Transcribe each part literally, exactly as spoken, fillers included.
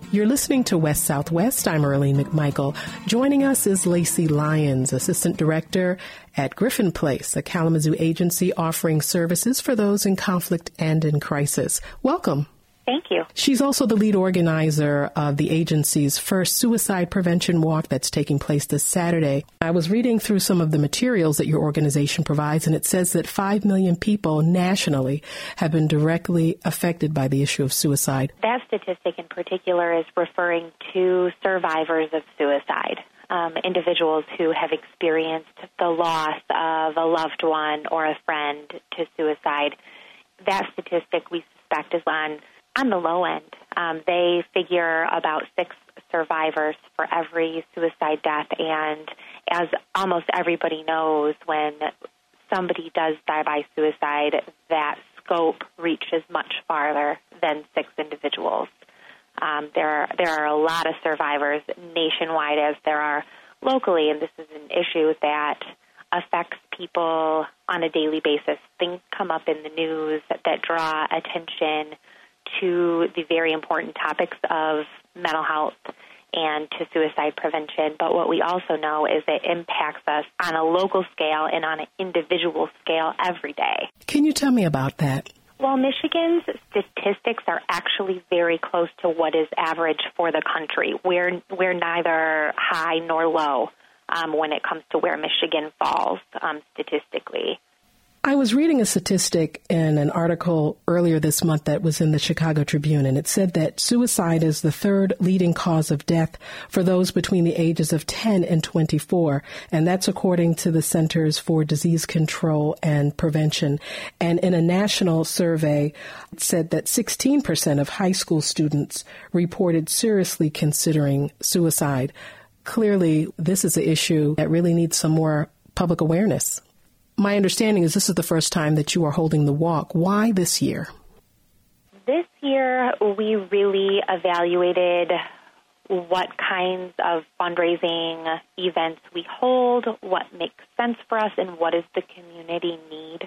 You're listening to West Southwest. I'm Earlene McMichael. Joining us is Lacey Lyons, Assistant Director at Griffin Place, a Kalamazoo agency offering services for those in conflict and in crisis. Welcome. Thank you. She's also the lead organizer of the agency's first suicide prevention walk that's taking place this Saturday. I was reading through some of the materials that your organization provides, and it says that five million people nationally have been directly affected by the issue of suicide. That statistic in particular is referring to survivors of suicide, um, individuals who have experienced the loss of a loved one or a friend to suicide. That statistic we suspect is on On the low end. Um, they figure about six survivors for every suicide death, and as almost everybody knows, when somebody does die by suicide, that scope reaches much farther than six individuals. Um, there are, there are a lot of survivors nationwide as there are locally, and this is an issue that affects people on a daily basis. Things come up in the news that, that draw attention to the very important topics of mental health and to suicide prevention. But what we also know is it impacts us on a local scale and on an individual scale every day. Can you tell me about that? Well, Michigan's statistics are actually very close to what is average for the country. We're, we're neither high nor low um, when it comes to where Michigan falls um, statistically. I was reading a statistic in an article earlier this month that was in the Chicago Tribune, and it said that suicide is the third leading cause of death for those between the ages of ten and twenty-four, and that's according to the Centers for Disease Control and Prevention. And in a national survey, it said that sixteen percent of high school students reported seriously considering suicide. Clearly, this is an issue that really needs some more public awareness. My understanding is this is the first time that you are holding the walk. Why this year? This year, we really evaluated what kinds of fundraising events we hold, what makes sense for us, and what does the community need.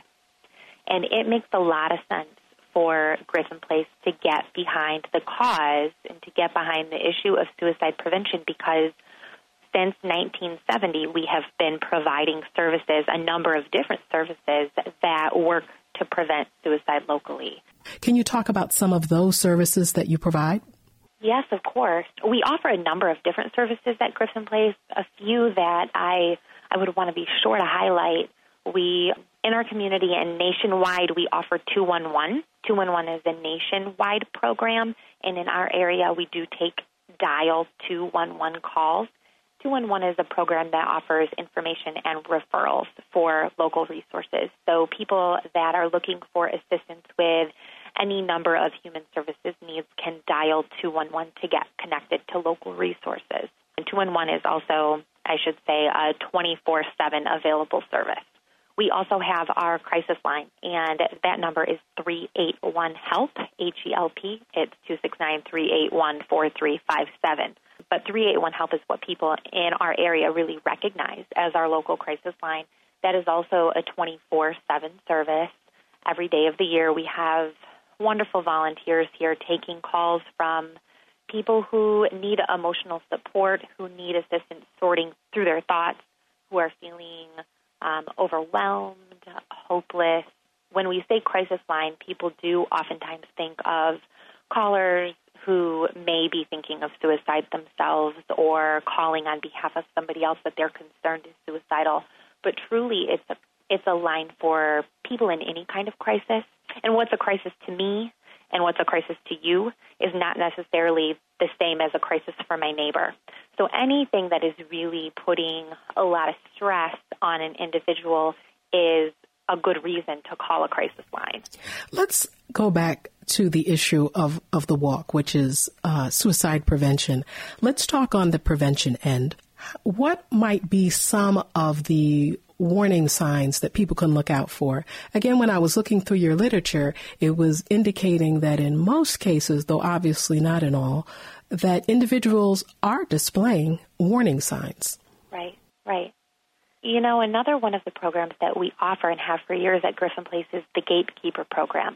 And it makes a lot of sense for Griffin Place to get behind the cause and to get behind the issue of suicide prevention because since nineteen seventy, we have been providing services, a number of different services that work to prevent suicide locally. Can you talk about some of those services that you provide? Yes, of course. We offer a number of different services at Griffin Place. A few that I, I would want to be sure to highlight. We, in our community and nationwide, we offer two one one. two one one is a nationwide program, and in our area, we do take dial two one one calls. two one one is a program that offers information and referrals for local resources. So people that are looking for assistance with any number of human services needs can dial two one one to get connected to local resources. And two one one is also, I should say, a twenty-four seven available service. We also have our crisis line, and that number is three eight one HELP, H E L P. It's two six nine, three eight one, four three five seven. But three eight one HELP is what people in our area really recognize as our local crisis line. That is also a twenty-four seven service. Every day of the year, we have wonderful volunteers here taking calls from people who need emotional support, who need assistance sorting through their thoughts, who are feeling um, overwhelmed, hopeless. When we say crisis line, people do oftentimes think of callers who may be thinking of suicide themselves or calling on behalf of somebody else that they're concerned is suicidal. But truly, it's a, it's a line for people in any kind of crisis. And what's a crisis to me and what's a crisis to you is not necessarily the same as a crisis for my neighbor. So anything that is really putting a lot of stress on an individual is a good reason to call a crisis line. Let's go back to the issue of, of the walk, which is uh, suicide prevention. Let's talk on the prevention end. What might be some of the warning signs that people can look out for? Again, when I was looking through your literature, it was indicating that in most cases, though obviously not in all, that individuals are displaying warning signs. Right, right. You know, another one of the programs that we offer and have for years at Griffin Place is the Gatekeeper program.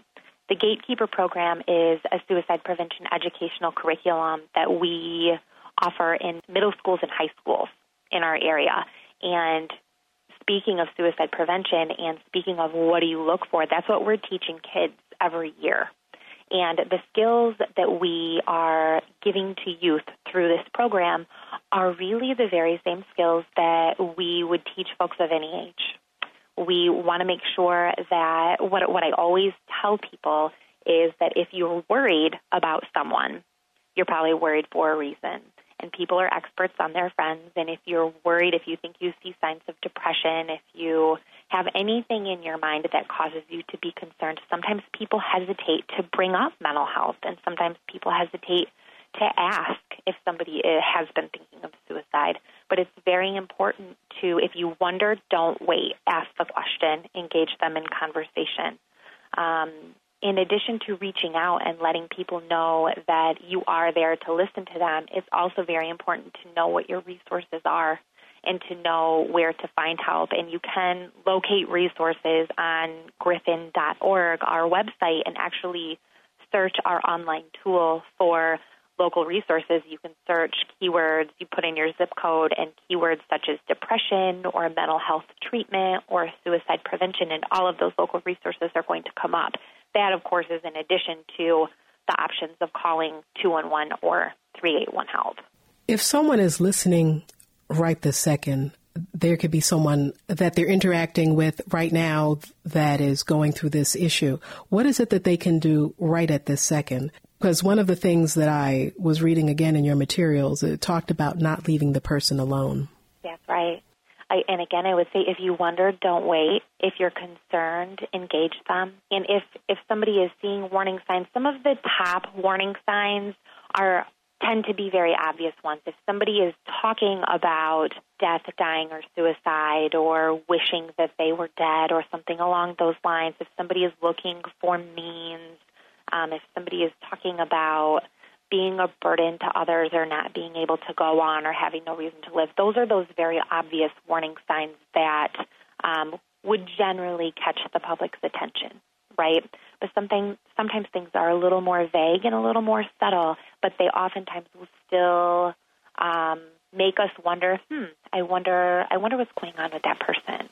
The Gatekeeper program is a suicide prevention educational curriculum that we offer in middle schools and high schools in our area. And speaking of suicide prevention and speaking of what do you look for, that's what we're teaching kids every year. And the skills that we are giving to youth through this program are really the very same skills that we would teach folks of any age. We want to make sure that what, what I always tell people is that if you're worried about someone, you're probably worried for a reason. And people are experts on their friends. And if you're worried, if you think you see signs of depression, if you have anything in your mind that causes you to be concerned, sometimes people hesitate to bring up mental health. And sometimes people hesitate to ask if somebody has been thinking of suicide. But it's very important to, if you wonder, don't wait. Ask the question. Engage them in conversation. Um, in addition to reaching out and letting people know that you are there to listen to them, it's also very important to know what your resources are and to know where to find help. And you can locate resources on griffin dot org, our website, and actually search our online tool for local resources. You can search keywords, you put in your zip code and keywords such as depression or mental health treatment or suicide prevention, and all of those local resources are going to come up. That, of course, is in addition to the options of calling two one one or three eight one HELP. If someone is listening right this second, there could be someone that they're interacting with right now that is going through this issue. What is it that they can do right at this second? Because one of the things that I was reading again in your materials, it talked about not leaving the person alone. That's right. I, and again, I would say if you wonder, don't wait. If you're concerned, engage them. And if, if somebody is seeing warning signs, some of the top warning signs are tend to be very obvious ones. If somebody is talking about death, dying, or suicide, or wishing that they were dead, or something along those lines, if somebody is looking for means, um, if somebody is talking about being a burden to others or not being able to go on or having no reason to live, those are those very obvious warning signs that um, would generally catch the public's attention, right? But something, sometimes things are a little more vague and a little more subtle, but they oftentimes will still um, make us wonder, hmm, I wonder, I wonder what's going on with that person.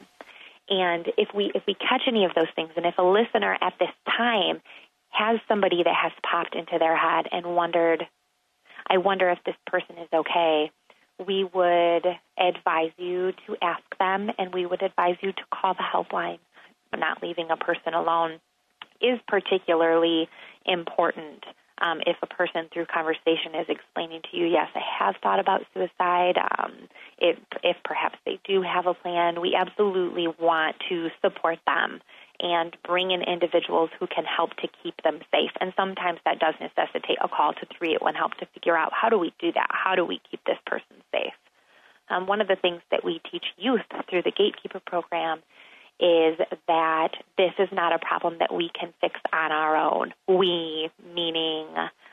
And if we if we catch any of those things, and if a listener at this time has somebody that has popped into their head and wondered, I wonder if this person is okay, we would advise you to ask them, and we would advise you to call the helpline. Not leaving a person alone is particularly important. Um, if a person through conversation is explaining to you, yes, I have thought about suicide, um, if, if perhaps they do have a plan, we absolutely want to support them and bring in individuals who can help to keep them safe. And sometimes that does necessitate a call to three eight one HELP to figure out, how do we do that? How do we keep this person safe? Um, one of the things that we teach youth through the Gatekeeper program is that this is not a problem that we can fix on our own. We, meaning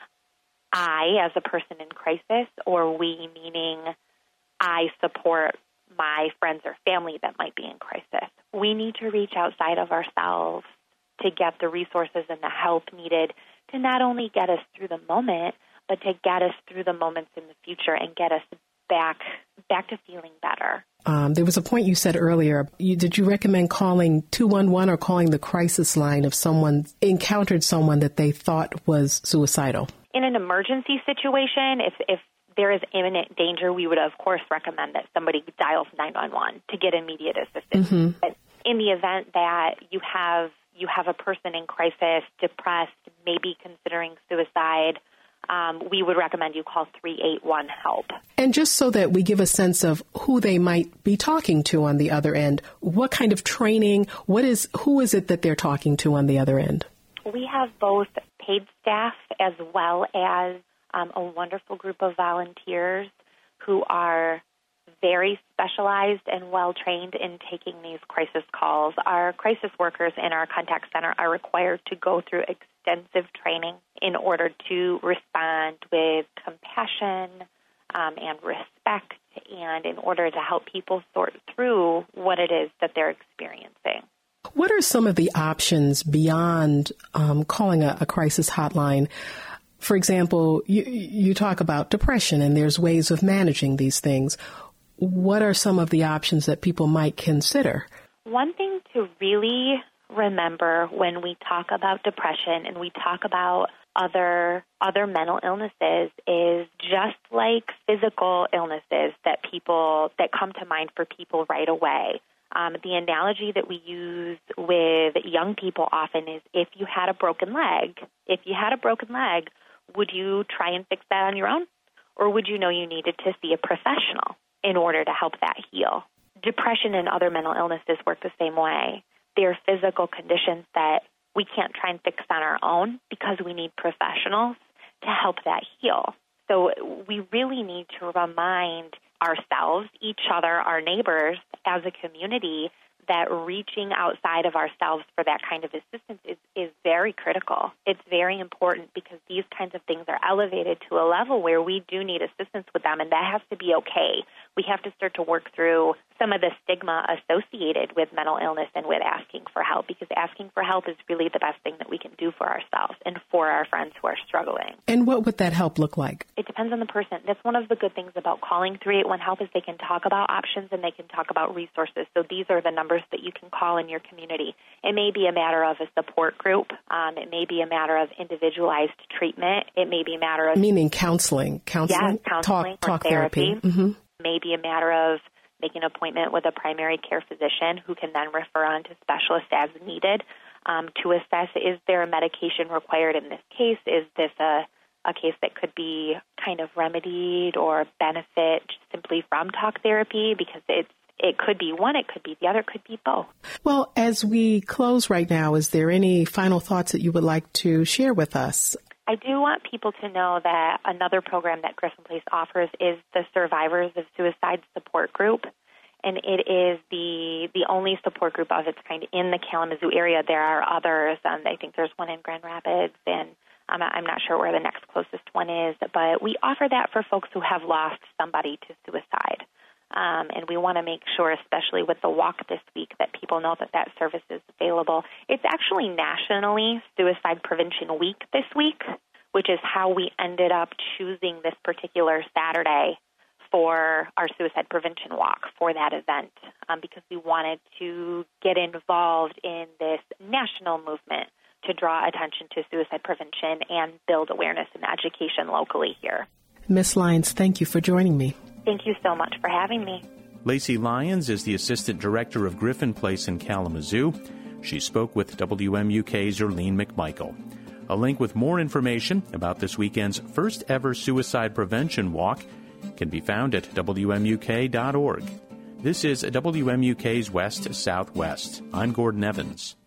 I as a person in crisis, or we, meaning I support my friends or family that might be in crisis. We need to reach outside of ourselves to get the resources and the help needed to not only get us through the moment, but to get us through the moments in the future and get us back back to feeling better. Um, there was a point you said earlier. You, did you recommend calling two one one or calling the crisis line if someone encountered someone that they thought was suicidal? In an emergency situation, if, if there is imminent danger, we would, of course, recommend that somebody dials nine one one to get immediate assistance. Mm-hmm. But in the event that you have you have a person in crisis, depressed, maybe considering suicide, Um, we would recommend you call three eight one HELP. And just so that we give a sense of who they might be talking to on the other end, what kind of training, what is, who is it that they're talking to on the other end? We have both paid staff as well as um, a wonderful group of volunteers who are very specialized and well-trained in taking these crisis calls. Our crisis workers in our contact center are required to go through extensive training in order to respond with compassion um, and respect, and in order to help people sort through what it is that they're experiencing. What are some of the options beyond um, calling a, a crisis hotline? For example, you, you talk about depression, and there's ways of managing these things. What are some of the options that people might consider? One thing to really remember when we talk about depression and we talk about other other mental illnesses is just like physical illnesses that people that come to mind for people right away. Um, the analogy that we use with young people often is if you had a broken leg, if you had a broken leg, would you try and fix that on your own? Or would you know you needed to see a professional in order to help that heal? Depression and other mental illnesses work the same way. They're physical conditions that we can't try and fix on our own because we need professionals to help that heal. So we really need to remind ourselves, each other, our neighbors, as a community, that reaching outside of ourselves for that kind of assistance is, is very critical. It's very important because these kinds of things are elevated to a level where we do need assistance with them, and that has to be okay. We have to start to work through some of the stigma associated with mental illness and with asking for help, because asking for help is really the best thing that we can do for ourselves and for our friends who are struggling. And what would that help look like? It depends on the person. That's one of the good things about calling three eight one HELP is they can talk about options and they can talk about resources. So these are the numbers that you can call in your community. It may be a matter of a support group. Um, it may be a matter of individualized treatment. It may be a matter of... Meaning counseling. Counseling? Yeah, counseling talk, talk or therapy. therapy. Mm-hmm. May be a matter of making an appointment with a primary care physician who can then refer on to specialists as needed um, to assess, is there a medication required in this case? Is this a, a case that could be kind of remedied or benefit simply from talk therapy? Because it's It could be one, it could be the other, it could be both. Well, as we close right now, is there any final thoughts that you would like to share with us? I do want people to know that another program that Griffin Place offers is the Survivors of Suicide Support Group, and it is the the only support group of its kind in the Kalamazoo area. There are others. Um, I think there's one in Grand Rapids, and I'm, I'm not sure where the next closest one is, but we offer that for folks who have lost somebody to suicide. Um, and we want to make sure, especially with the walk this week, that people know that that service is available. It's actually nationally Suicide Prevention Week this week, which is how we ended up choosing this particular Saturday for our suicide prevention walk for that event, um, because we wanted to get involved in this national movement to draw attention to suicide prevention and build awareness and education locally here. Miz Lyons, thank you for joining me. Thank you so much for having me. Lacey Lyons is the Assistant Director of Griffin Place in Kalamazoo. She spoke with W M U K's Erlene McMichael. A link with more information about this weekend's first ever suicide prevention walk can be found at W M U K dot org. This is W M U K's West Southwest. I'm Gordon Evans.